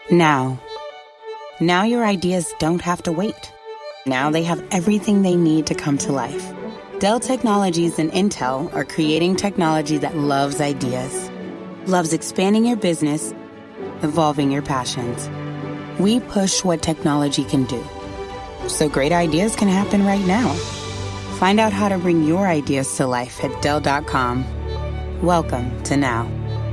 Now. Now your ideas don't have to wait. Now they have everything they need to come to life. Dell Technologies and Intel are creating technology that loves ideas, loves expanding your business, evolving your passions. We push what technology can do, so great ideas can happen right now. Find out how to bring your ideas to life at Dell.com. Welcome to Now.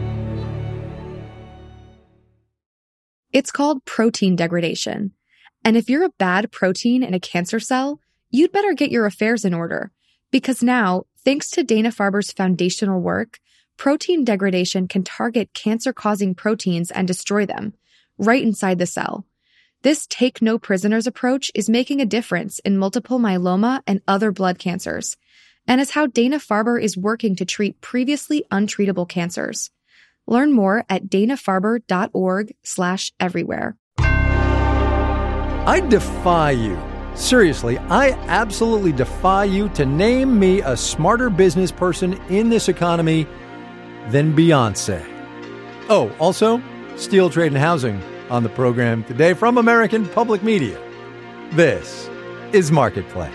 It's called protein degradation. And if you're a bad protein in a cancer cell, you'd better get your affairs in order. Because now, thanks to Dana-Farber's foundational work, protein degradation can target cancer-causing proteins and destroy them, right inside the cell. This take-no-prisoners approach is making a difference in multiple myeloma and other blood cancers, and is how Dana-Farber is working to treat previously untreatable cancers. Learn more at danafarber.org/everywhere. I defy you. Seriously, I absolutely defy you to name me a smarter business person in this economy than Beyonce. Oh, also, steel, trade, and housing on the program today from American Public Media. This is Marketplace.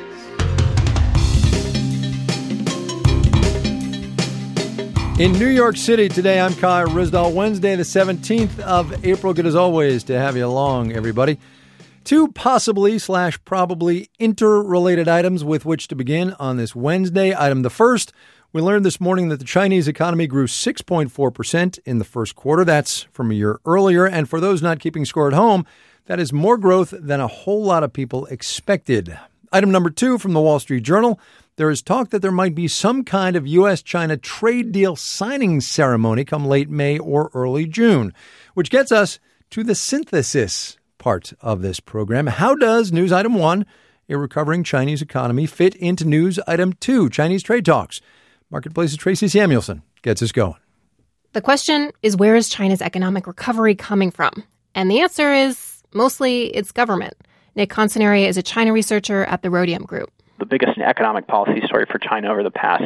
In New York City today, I'm Kai Ryssdal. Wednesday, the 17th of April. Good as always to have you along, everybody. Two possibly/probably interrelated items with which to begin on this Wednesday. Item the first, we learned this morning that the Chinese economy grew 6.4% in the first quarter. That's from a year earlier. And for those not keeping score at home, that is more growth than a whole lot of people expected. Item number two from the Wall Street Journal, there is talk that there might be some kind of U.S.-China trade deal signing ceremony come late May or early June, which gets us to the synthesis part of this program. How does news item one, a recovering Chinese economy, fit into news item two, Chinese trade talks? Marketplace's Tracy Samuelson gets us going. The question is, where is China's economic recovery coming from? And the answer is mostly its government. Nick Concenary is a China researcher at the Rhodium Group. The biggest economic policy story for China over the past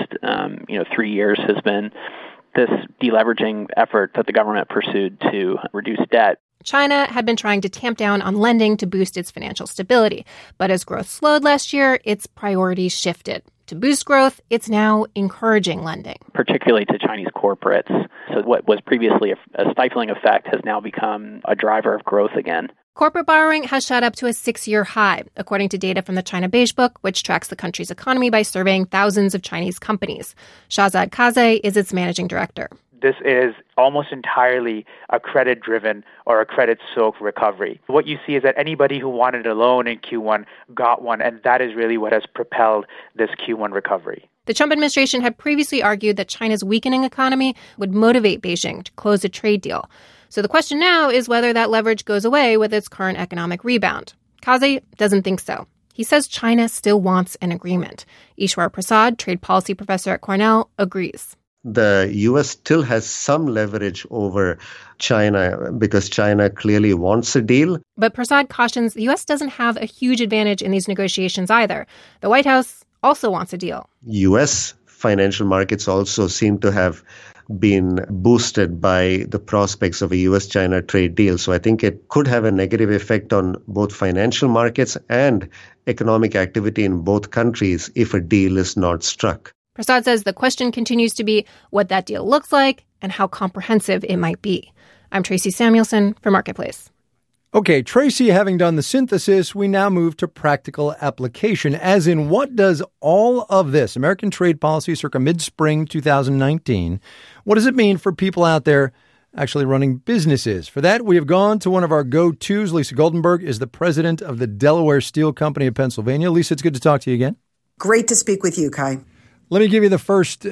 3 years has been this deleveraging effort that the government pursued to reduce debt. China had been trying to tamp down on lending to boost its financial stability. But as growth slowed last year, its priorities shifted. To boost growth, it's now encouraging lending, particularly to Chinese corporates. So what was previously a stifling effect has now become a driver of growth again. Corporate borrowing has shot up to a 6-year high, according to data from the China Beige Book, which tracks the country's economy by surveying thousands of Chinese companies. Shahzad Kaze is its managing director. This is almost entirely a credit-driven or a credit-soaked recovery. What you see is that anybody who wanted a loan in Q1 got one, and that is really what has propelled this Q1 recovery. The Trump administration had previously argued that China's weakening economy would motivate Beijing to close a trade deal. So the question now is whether that leverage goes away with its current economic rebound. Kaze doesn't think so. He says China still wants an agreement. Ishwar Prasad, trade policy professor at Cornell, agrees. The U.S. still has some leverage over China because China clearly wants a deal. But Prasad cautions the U.S. doesn't have a huge advantage in these negotiations either. The White House also wants a deal. U.S. financial markets also seem to have been boosted by the prospects of a U.S.-China trade deal. So I think it could have a negative effect on both financial markets and economic activity in both countries if a deal is not struck. Prasad says the question continues to be what that deal looks like and how comprehensive it might be. I'm Tracy Samuelson for Marketplace. Okay, Tracy, having done the synthesis, we now move to practical application, as in what does all of this, American trade policy circa mid-spring 2019, what does it mean for people out there actually running businesses? For that, we have gone to one of our go-tos. Lisa Goldenberg is the president of the Delaware Steel Company of Pennsylvania. Lisa, it's good to talk to you again. Great to speak with you, Kai. Let me give you the first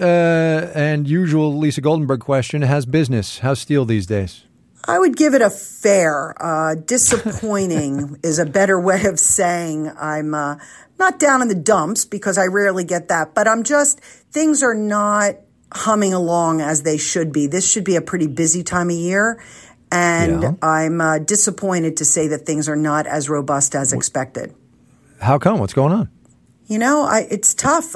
and usual Lisa Goldenberg question. How's business? How's steel these days? I would give it a fair. Disappointing is a better way of saying I'm not down in the dumps because I rarely get that. But things are not humming along as they should be. This should be a pretty busy time of year. And yeah. I'm disappointed to say that things are not as robust as expected. How come? What's going on? It's tough.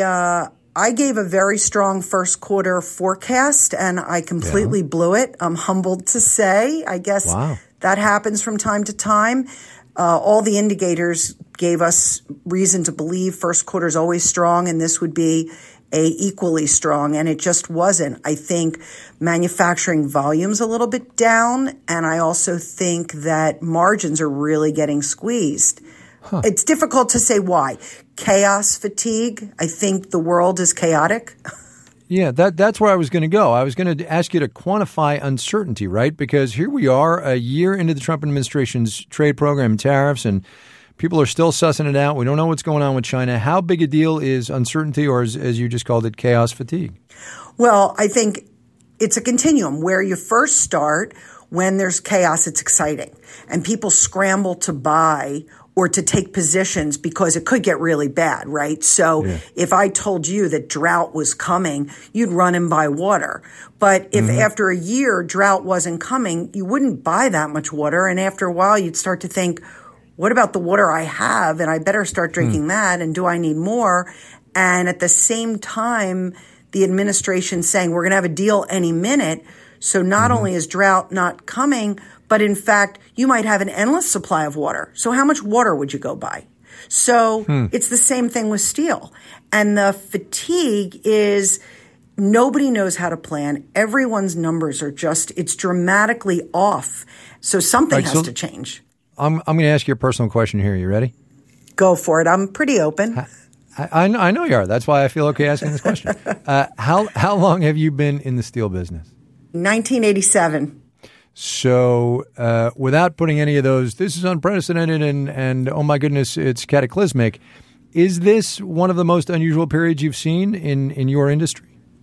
I gave a very strong first quarter forecast, and I completely blew it. I'm humbled to say. I guess That happens from time to time. All the indicators gave us reason to believe first quarter is always strong, and this would be equally strong, and it just wasn't. I think manufacturing volume's a little bit down, and I also think that margins are really getting squeezed. It's difficult to say why. Chaos fatigue. I think the world is chaotic. Yeah, that's where I was going to go. I was going to ask you to quantify uncertainty, right? Because here we are a year into the Trump administration's trade program and tariffs, and people are still sussing it out. We don't know what's going on with China. How big a deal is uncertainty, or as you just called it, chaos fatigue? Well, I think it's a continuum where you first start when there's chaos, it's exciting. And people scramble to buy or to take positions because it could get really bad, right? So if I told you that drought was coming, you'd run and buy water. But if after a year drought wasn't coming, you wouldn't buy that much water. And after a while, you'd start to think, what about the water I have? And I better start drinking that. And do I need more? And at the same time, the administration saying we're going to have a deal any minute. So not only is drought not coming, but in fact, you might have an endless supply of water. So how much water would you go buy? So it's the same thing with steel. And the fatigue is nobody knows how to plan. Everyone's numbers are it's dramatically off. So something has to change. I'm going to ask you a personal question here. You ready? Go for it. I'm pretty open. I know you are. That's why I feel okay asking this question. How long have you been in the steel business? 1987. So without putting any of those, this is unprecedented and oh my goodness, it's cataclysmic. Is this one of the most unusual periods you've seen in your industry?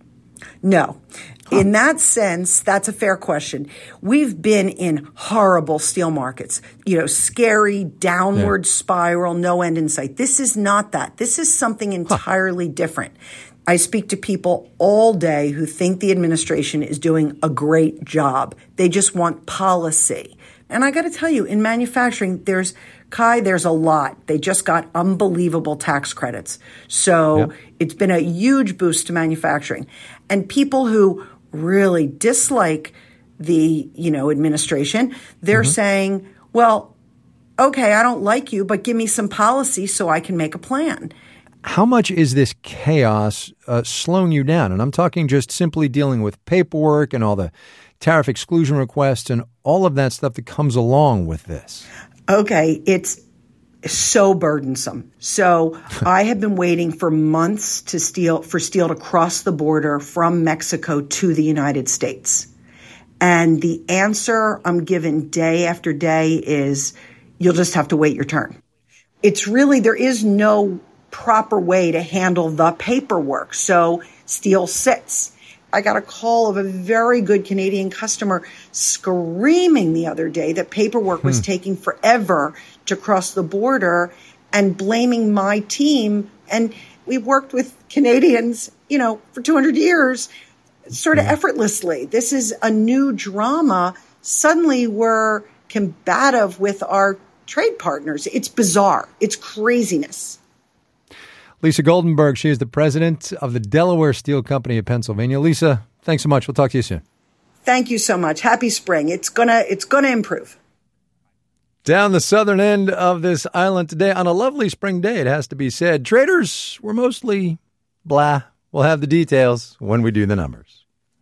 No. In that sense, that's a fair question. We've been in horrible steel markets, scary downward spiral, no end in sight. This is not that. This is something entirely different. I speak to people all day who think the administration is doing a great job. They just want policy. And I got to tell you, in manufacturing, there's a lot. They just got unbelievable tax credits. So it's been a huge boost to manufacturing. And people who really dislike the, administration, they're saying, well, okay, I don't like you, but give me some policy so I can make a plan. How much is this chaos slowing you down? And I'm talking just simply dealing with paperwork and all the tariff exclusion requests and all of that stuff that comes along with this. Okay, it's so burdensome. So I have been waiting for months for steel to cross the border from Mexico to the United States. And the answer I'm given day after day is you'll just have to wait your turn. It's really, there is no proper way to handle the paperwork. So steel sits. I got a call of a very good Canadian customer screaming the other day that paperwork was taking forever to cross the border and blaming my team. And we've worked with Canadians, for 200 years, sort of effortlessly. This is a new drama. Suddenly we're combative with our trade partners. It's bizarre. It's craziness. Lisa Goldenberg, she is the president of the Delaware Steel Company of Pennsylvania. Lisa, thanks so much. We'll talk to you soon. Thank you so much. Happy spring. It's gonna improve. Down the southern end of this island today on a lovely spring day, it has to be said. Traders were mostly blah. We'll have the details when we do the numbers.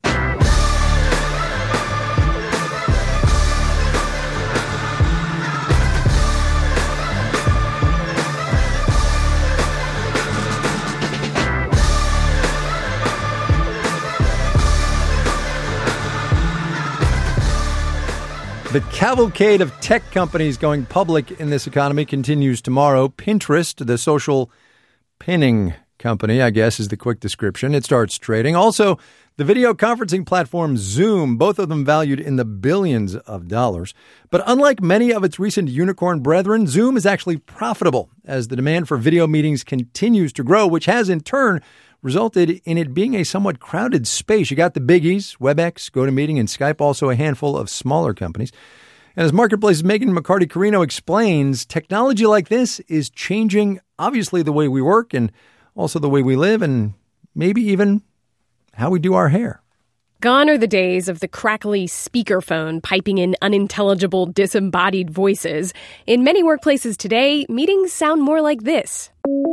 The cavalcade of tech companies going public in this economy continues tomorrow. Pinterest, the social pinning company, I guess is the quick description. It starts trading. Also, the video conferencing platform Zoom, both of them valued in the billions of dollars. But unlike many of its recent unicorn brethren, Zoom is actually profitable as the demand for video meetings continues to grow, which has in turn resulted in it being a somewhat crowded space. You got the biggies, WebEx, GoToMeeting, and Skype, also a handful of smaller companies. And as Marketplace's Megan McCarty-Carino explains, technology like this is changing, obviously, the way we work and also the way we live and maybe even how we do our hair. Gone are the days of the crackly speakerphone piping in unintelligible, disembodied voices. In many workplaces today, meetings sound more like this.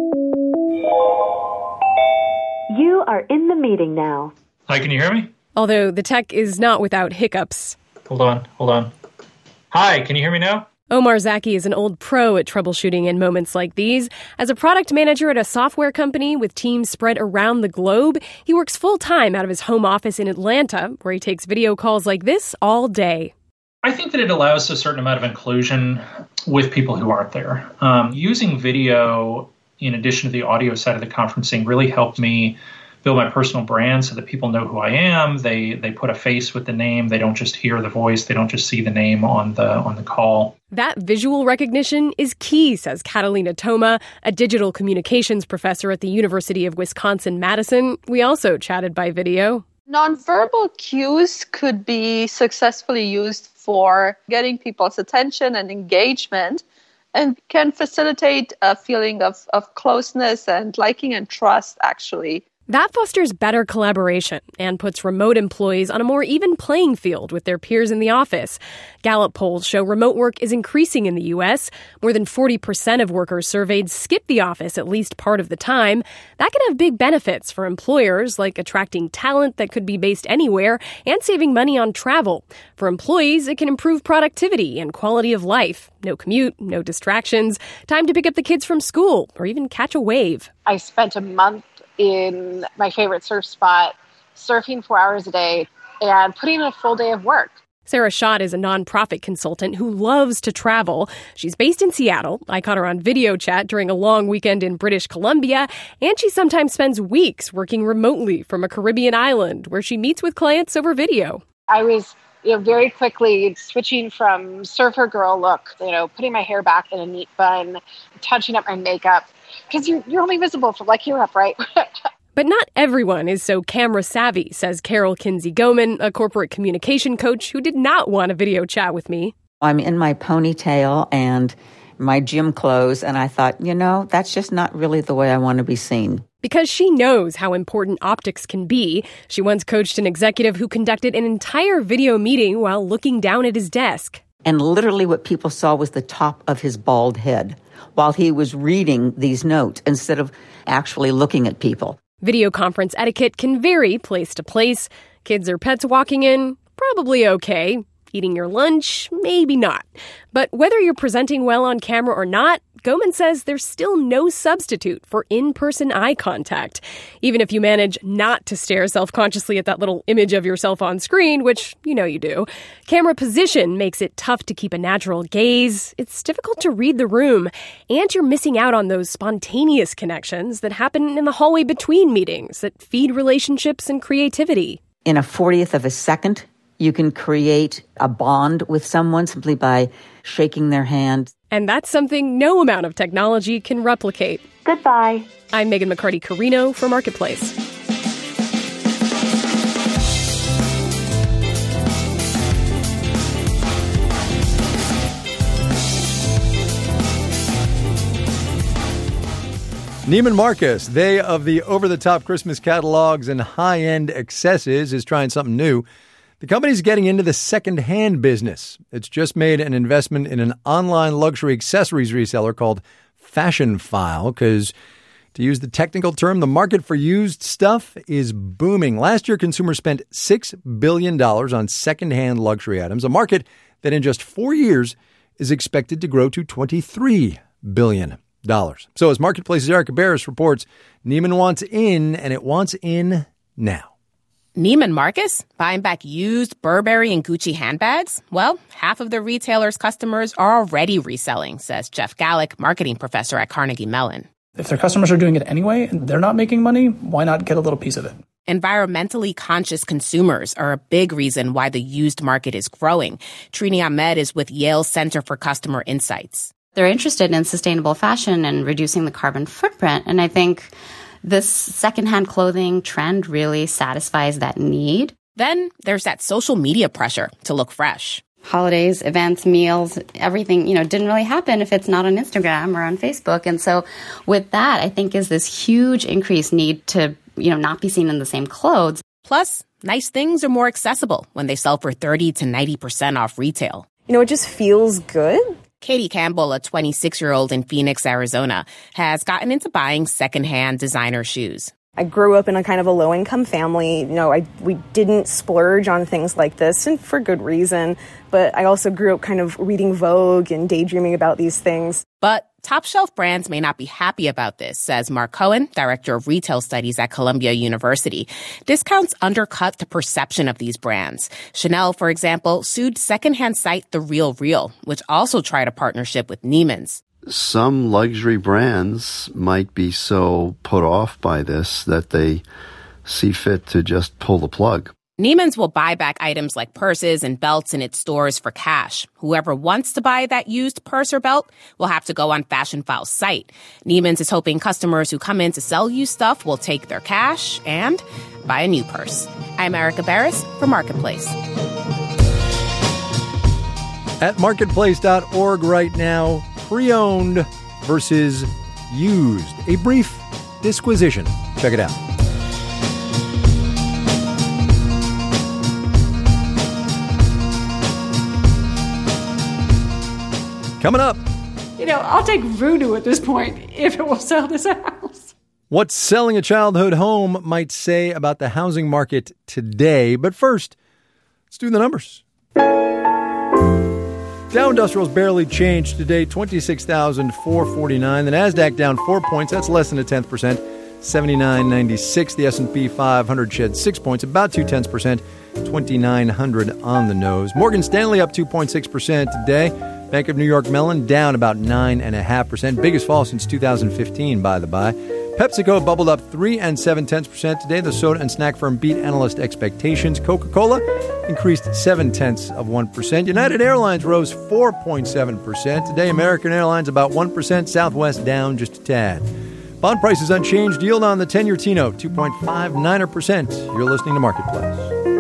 You are in the meeting now. Hi, can you hear me? Although the tech is not without hiccups. Hold on. Hi, can you hear me now? Omar Zaki is an old pro at troubleshooting in moments like these. As a product manager at a software company with teams spread around the globe, he works full-time out of his home office in Atlanta, where he takes video calls like this all day. I think that it allows a certain amount of inclusion with people who aren't there. Using video in addition to the audio side of the conferencing really helped me build my personal brand so that people know who I am. They put a face with the name. They don't just hear the voice. They don't just see the name on the call. That visual recognition is key, says Catalina Toma, a digital communications professor at the University of Wisconsin-Madison. We also chatted by video. Nonverbal cues could be successfully used for getting people's attention and engagement, and can facilitate a feeling of closeness and liking and trust, actually. That fosters better collaboration and puts remote employees on a more even playing field with their peers in the office. Gallup polls show remote work is increasing in the U.S. More than 40% of workers surveyed skip the office at least part of the time. That can have big benefits for employers, like attracting talent that could be based anywhere and saving money on travel. For employees, it can improve productivity and quality of life. No commute, no distractions, time to pick up the kids from school or even catch a wave. I spent a month in my favorite surf spot, surfing 4 hours a day and putting in a full day of work. Sarah Schott is a nonprofit consultant who loves to travel. She's based in Seattle. I caught her on video chat during a long weekend in British Columbia, and she sometimes spends weeks working remotely from a Caribbean island where she meets with clients over video. I was very quickly switching from surfer girl look, putting my hair back in a neat bun, touching up my makeup, because you're only visible from Europe, right? But not everyone is so camera savvy, says Carol Kinsey-Goman, a corporate communication coach who did not want a video chat with me. I'm in my ponytail and my gym clothes, and I thought, that's just not really the way I want to be seen. Because she knows how important optics can be, she once coached an executive who conducted an entire video meeting while looking down at his desk. And literally what people saw was the top of his bald head while he was reading these notes instead of actually looking at people. Video conference etiquette can vary place to place. Kids or pets walking in, probably okay. Eating your lunch, maybe not. But whether you're presenting well on camera or not, Goman says there's still no substitute for in-person eye contact. Even if you manage not to stare self-consciously at that little image of yourself on screen, which you do, camera position makes it tough to keep a natural gaze. It's difficult to read the room, and you're missing out on those spontaneous connections that happen in the hallway between meetings that feed relationships and creativity. In a 40th of a second, you can create a bond with someone simply by shaking their hand. And that's something no amount of technology can replicate. Goodbye. I'm Megan McCarty-Carino for Marketplace. Neiman Marcus, they of the over-the-top Christmas catalogs and high-end accessories, is trying something new. The company's getting into the second-hand business. It's just made an investment in an online luxury accessories reseller called Fashionphile because, to use the technical term, the market for used stuff is booming. Last year, consumers spent $6 billion on second-hand luxury items, a market that in just 4 years is expected to grow to $23 billion. So as Marketplace's Erica Barris reports, Neiman wants in, and it wants in now. Neiman Marcus buying back used Burberry and Gucci handbags? Well, half of the retailer's customers are already reselling, says Jeff Gallick, marketing professor at Carnegie Mellon. If their customers are doing it anyway and they're not making money, why not get a little piece of it? Environmentally conscious consumers are a big reason why the used market is growing. Trini Ahmed is with Yale Center for Customer Insights. They're interested in sustainable fashion and reducing the carbon footprint, and I think this secondhand clothing trend really satisfies that need. Then there's that social media pressure to look fresh. Holidays, events, meals, everything, didn't really happen if it's not on Instagram or on Facebook. And so with that, I think is this huge increased need to, not be seen in the same clothes. Plus, nice things are more accessible when they sell for 30 to 90% off retail. You know, it just feels good. Katie Campbell, a 26-year-old in Phoenix, Arizona, has gotten into buying secondhand designer shoes. I grew up in a kind of a low-income family. You know, we didn't splurge on things like this, and for good reason. But I also grew up kind of reading Vogue and daydreaming about these things. But top-shelf brands may not be happy about this, says Mark Cohen, director of retail studies at Columbia University. Discounts undercut the perception of these brands. Chanel, for example, sued secondhand site The Real Real, which also tried a partnership with Neiman's. Some luxury brands might be so put off by this that they see fit to just pull the plug. Neiman's will buy back items like purses and belts in its stores for cash. Whoever wants to buy that used purse or belt will have to go on Fashion File's site. Neiman's is hoping customers who come in to sell used stuff will take their cash and buy a new purse. I'm Erica Barris for Marketplace. At marketplace.org right now, pre-owned versus used. A brief disquisition. Check it out. Coming up. You know, I'll take voodoo at this point if it will sell this house. What selling a childhood home might say about the housing market today. But first, let's do the numbers. Dow Industrial's barely changed today, 26,449. The NASDAQ down 4 points. That's less than 1/10%, 79.96. The S&P 500 shed 6 points, about 0.2%, 2,900 on the nose. Morgan Stanley up 2.6% today. Bank of New York Mellon down about 9.5%. Biggest fall since 2015, by the by. PepsiCo bubbled up 3 7/10% today. The soda and snack firm beat analyst expectations. Coca-Cola increased 0.7%. United Airlines rose 4.7% today. American Airlines about 1%. Southwest down just a tad. Bond prices unchanged. Yield on the 10-year T-note 2.59%. You're listening to Marketplace.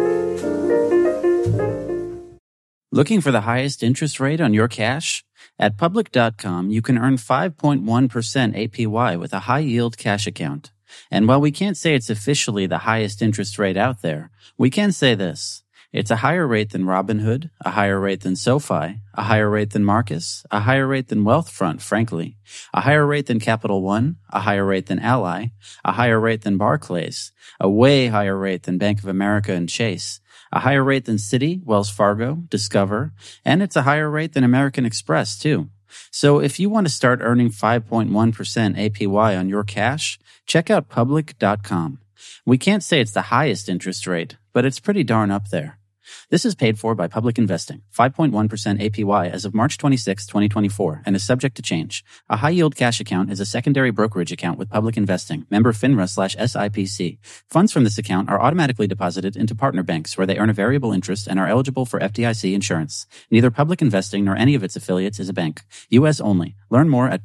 Looking for the highest interest rate on your cash? At Public.com, you can earn 5.1% APY with a high-yield cash account. And while we can't say it's officially the highest interest rate out there, we can say this. It's a higher rate than Robinhood, a higher rate than SoFi, a higher rate than Marcus, a higher rate than Wealthfront, frankly, a higher rate than Capital One, a higher rate than Ally, a higher rate than Barclays, a way higher rate than Bank of America and Chase, a higher rate than Citi, Wells Fargo, Discover, and it's a higher rate than American Express, too. So if you want to start earning 5.1% APY on your cash, check out Public.com. We can't say it's the highest interest rate, but it's pretty darn up there. This is paid for by Public Investing, 5.1% APY as of March 26, 2024, and is subject to change. A high-yield cash account is a secondary brokerage account with Public Investing, member FINRA/SIPC. Funds from this account are automatically deposited into partner banks where they earn a variable interest and are eligible for FDIC insurance. Neither Public Investing nor any of its affiliates is a bank. U.S. only. Learn more at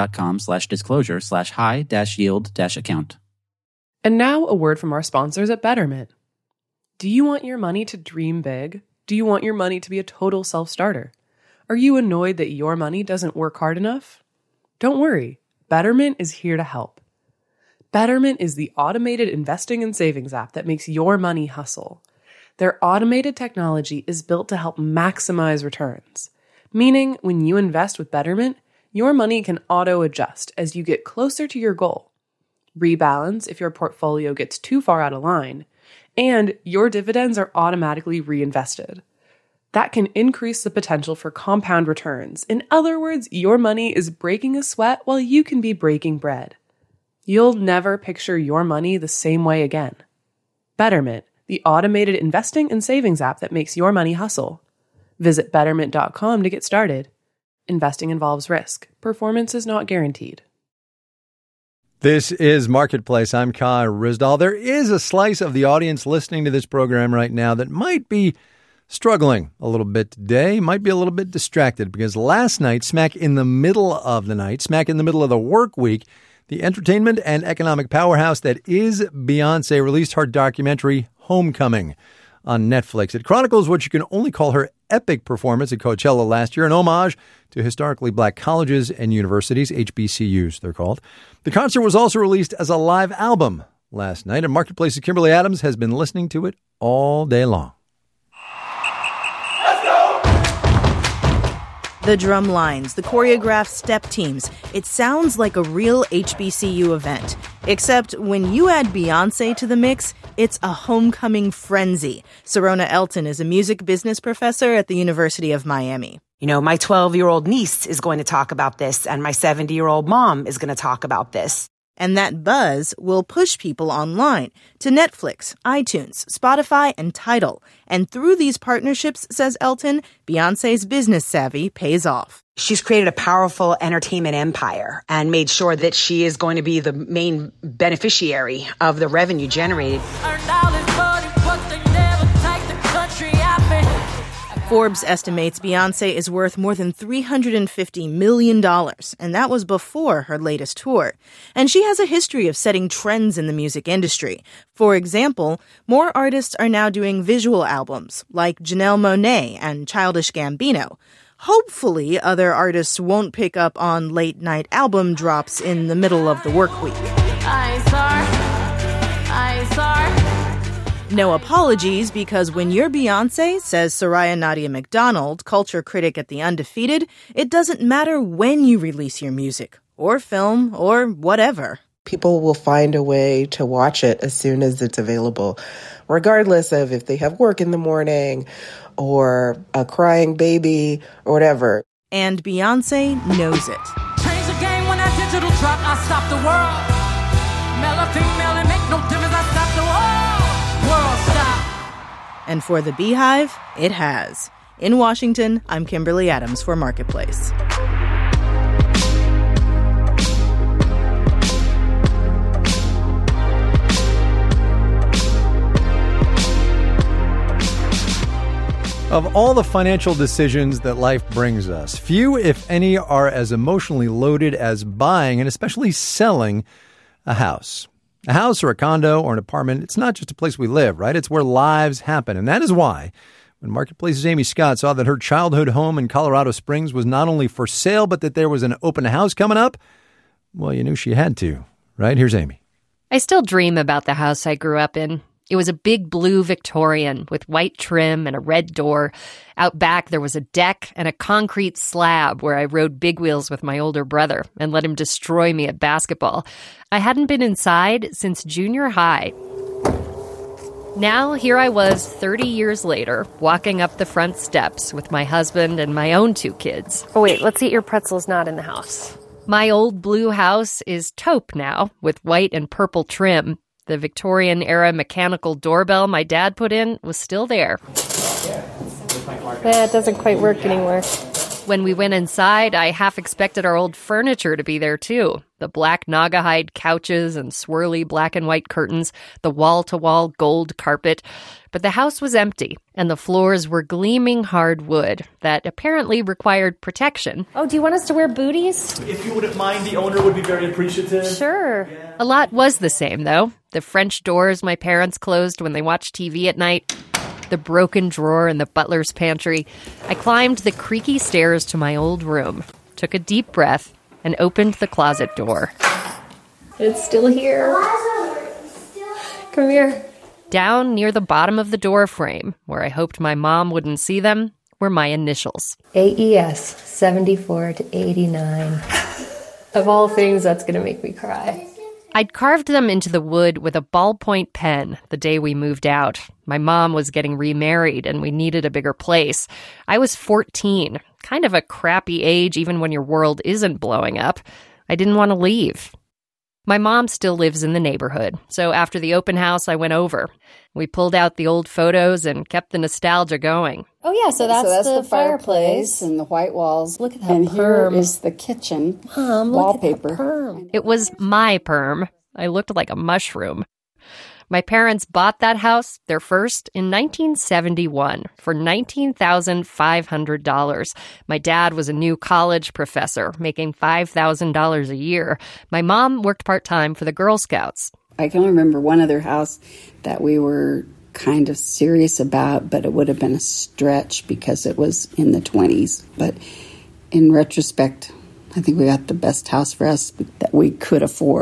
public.com/disclosure/high-yield-account. And now a word from our sponsors at Betterment. Do you want your money to dream big? Do you want your money to be a total self-starter? Are you annoyed that your money doesn't work hard enough? Don't worry, Betterment is here to help. Betterment is the automated investing and savings app that makes your money hustle. Their automated technology is built to help maximize returns, meaning when you invest with Betterment, your money can auto-adjust as you get closer to your goal, rebalance if your portfolio gets too far out of line, and your dividends are automatically reinvested. That can increase the potential for compound returns. In other words, your money is breaking a sweat while you can be breaking bread. You'll never picture your money the same way again. Betterment, the automated investing and savings app that makes your money hustle. Visit Betterment.com to get started. Investing involves risk. Performance is not guaranteed. This is Marketplace. I'm Kai Ryssdal. There is a slice of the audience listening to this program right now that might be struggling a little bit today, might be a little bit distracted, because last night, smack in the middle of the night, smack in the middle of the work week, the entertainment and economic powerhouse that is Beyonce released her documentary, Homecoming, on Netflix. It chronicles what you can only call her epic performance at Coachella last year, an homage to historically black colleges and universities, HBCUs they're called. The concert was also released as a live album last night, and Marketplace's Kimberly Adams has been listening to it all day long. The drum lines, the choreographed step teams. It sounds like a real HBCU event. Except when you add Beyoncé to the mix, it's a homecoming frenzy. Serona Elton is a music business professor at the University of Miami. You know, my 12-year-old niece is going to talk about this, and my 70-year-old mom is going to talk about this. And that buzz will push people online to Netflix, iTunes, Spotify, and Tidal. And through these partnerships, says Elton, Beyoncé's business savvy pays off. She's created a powerful entertainment empire and made sure that she is going to be the main beneficiary of the revenue generated. Forbes estimates Beyoncé is worth more than $350 million, and that was before her latest tour. And she has a history of setting trends in the music industry. For example, more artists are now doing visual albums, like Janelle Monáe and Childish Gambino. Hopefully, other artists won't pick up on late-night album drops in the middle of the work week. No apologies, because when you're Beyoncé, says Soraya Nadia McDonald, culture critic at The Undefeated, it doesn't matter when you release your music, or film, or whatever. People will find a way to watch it as soon as it's available, regardless of if they have work in the morning, or a crying baby, or whatever. And Beyoncé knows it. Change the game when that digital drop, I stop the world. Male or female, it make no difference, I stop the world. World stop. And for the Beehive, it has. In Washington, I'm Kimberly Adams for Marketplace. Of all the financial decisions that life brings us, few, if any, are as emotionally loaded as buying and especially selling a house. A house or a condo or an apartment, it's not just a place we live, right? It's where lives happen. And that is why when Marketplace's Amy Scott saw that her childhood home in Colorado Springs was not only for sale, but that there was an open house coming up, well, you knew she had to, right? Here's Amy. I still dream about the house I grew up in. It was a big blue Victorian with white trim and a red door. Out back, there was a deck and a concrete slab where I rode big wheels with my older brother and let him destroy me at basketball. I hadn't been inside since junior high. Now, here I was 30 years later, walking up the front steps with my husband and my own 2 kids. Oh, wait, let's eat your pretzels not in the house. My old blue house is taupe now, with white and purple trim. The Victorian-era mechanical doorbell my dad put in was still there. It doesn't quite work anymore. When we went inside, I half expected our old furniture to be there, too. The black Naugahyde couches and swirly black and white curtains, the wall-to-wall gold carpet. But the house was empty, and the floors were gleaming hardwood that apparently required protection. Oh, do you want us to wear booties? If you wouldn't mind, the owner would be very appreciative. Sure. Yeah. A lot was the same, though. The French doors my parents closed when they watched TV at night, the broken drawer in the butler's pantry. I climbed the creaky stairs to my old room, took a deep breath, and opened the closet door. It's still here. Come here. Down near the bottom of the door frame, where I hoped my mom wouldn't see them, were my initials. AES, 74 to 89. Of all things, that's going to make me cry. I'd carved them into the wood with a ballpoint pen the day we moved out. My mom was getting remarried, and we needed a bigger place. I was 14, kind of a crappy age even when your world isn't blowing up. I didn't want to leave. My mom still lives in the neighborhood, so after the open house, I went over. We pulled out the old photos and kept the nostalgia going. Oh, yeah, so that's the fireplace and the white walls. Look at that and perm. Here is the kitchen Mom, wallpaper. Look at that perm. It was my perm. I looked like a mushroom. My parents bought that house, their first, in 1971 for $19,500. My dad was a new college professor, making $5,000 a year. My mom worked part-time for the Girl Scouts. I can remember one other house that we were kind of serious about, but it would have been a stretch because it was in the 20s. But in retrospect, I think we got the best house for us that we could afford.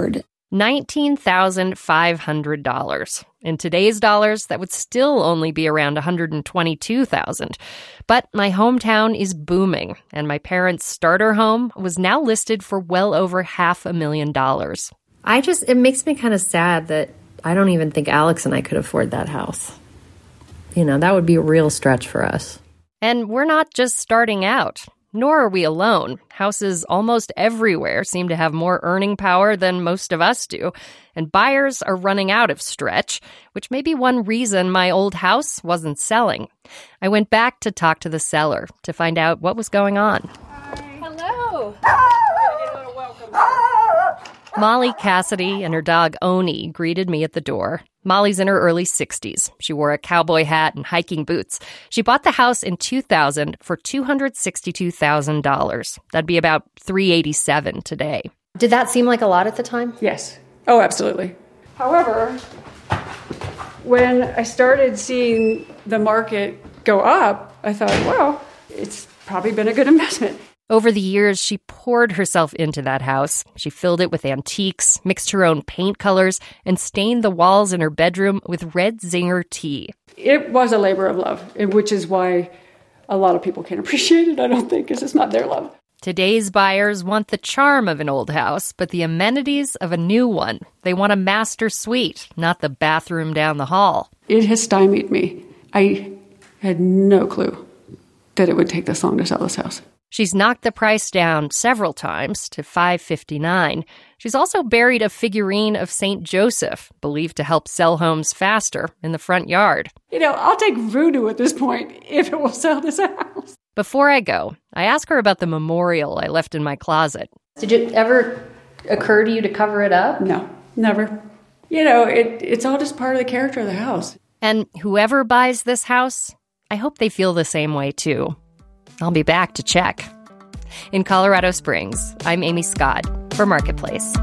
$19,500. In today's dollars, that would still only be around $122,000. But my hometown is booming, and my parents' starter home was now listed for well over $500,000. It makes me kind of sad that I don't even think Alex and I could afford that house. That would be a real stretch for us. And we're not just starting out. Nor are we alone. Houses almost everywhere seem to have more earning power than most of us do. And buyers are running out of stretch, which may be one reason my old house wasn't selling. I went back to talk to the seller to find out what was going on. Hello. Molly Cassidy and her dog Oni greeted me at the door. Molly's in her early 60s. She wore a cowboy hat and hiking boots. She bought the house in 2000 for $262,000. That'd be about $387,000 today. Did that seem like a lot at the time? Yes. Oh, absolutely. However, when I started seeing the market go up, I thought, well, it's probably been a good investment. Over the years, she poured herself into that house. She filled it with antiques, mixed her own paint colors, and stained the walls in her bedroom with red Zinger tea. It was a labor of love, which is why a lot of people can't appreciate it, I don't think, because it's not their love. Today's buyers want the charm of an old house, but the amenities of a new one. They want a master suite, not the bathroom down the hall. It has stymied me. I had no clue that it would take this long to sell this house. She's knocked the price down several times to $559,000. She's also buried a figurine of St. Joseph, believed to help sell homes faster, in the front yard. I'll take voodoo at this point if it will sell this house. Before I go, I ask her about the memorial I left in my closet. Did it ever occur to you to cover it up? No, never. It's all just part of the character of the house. And whoever buys this house, I hope they feel the same way too. I'll be back to check. In Colorado Springs, I'm Amy Scott for Marketplace.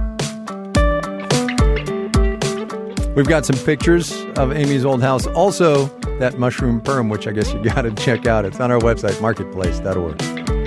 We've got some pictures of Amy's old house. Also, that mushroom perm, which I guess you got to check out. It's on our website, marketplace.org.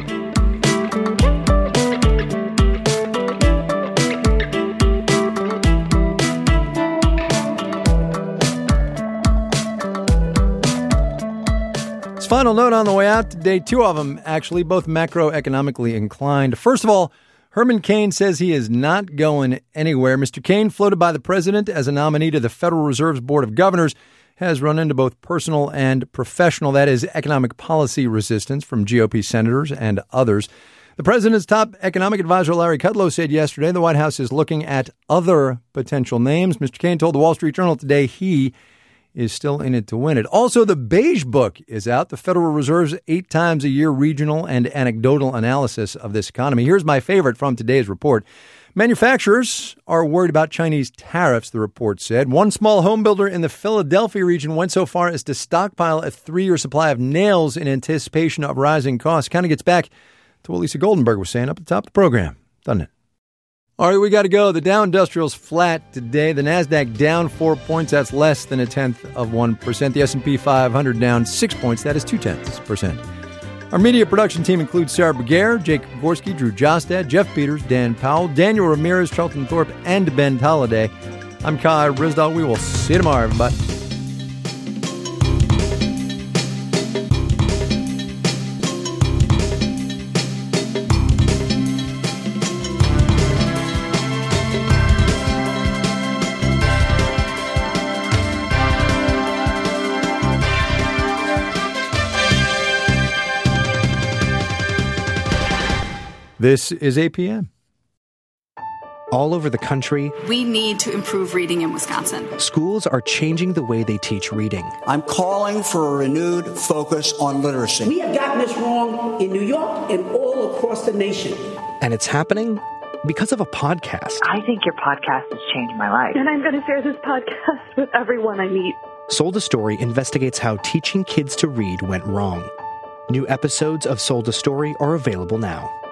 Final note on the way out today, two of them actually, both macroeconomically inclined. First of all, Herman Cain says he is not going anywhere. Mr. Cain, floated by the president as a nominee to the Federal Reserve's Board of Governors, has run into both personal and professional, that is, economic policy resistance from GOP senators and others. The president's top economic advisor, Larry Kudlow, said yesterday the White House is looking at other potential names. Mr. Cain told the Wall Street Journal today he is still in it to win it. Also, the Beige Book is out, the Federal Reserve's 8 times a year regional and anecdotal analysis of this economy. Here's my favorite from today's report. Manufacturers are worried about Chinese tariffs, the report said. One small home builder in the Philadelphia region went so far as to stockpile a 3-year supply of nails in anticipation of rising costs. Kind of gets back to what Lisa Goldenberg was saying up at the top of the program, doesn't it? All right, we got to go. The Dow Industrial's flat today. The NASDAQ down 4 points. That's less than 0.1%. The S&P 500 down 6 points. That is 0.2%. Our media production team includes Sarah Beguer, Jake Gorski, Drew Jostad, Jeff Peters, Dan Powell, Daniel Ramirez, Charlton Thorpe, and Ben Tolliday. I'm Kai Risdall. We will see you tomorrow, everybody. This is APM. All over the country, we need to improve reading in Wisconsin. Schools are changing the way they teach reading. I'm calling for a renewed focus on literacy. We have gotten this wrong in New York and all across the nation. And it's happening because of a podcast. I think your podcast has changed my life. And I'm going to share this podcast with everyone I meet. Sold a Story investigates how teaching kids to read went wrong. New episodes of Sold a Story are available now.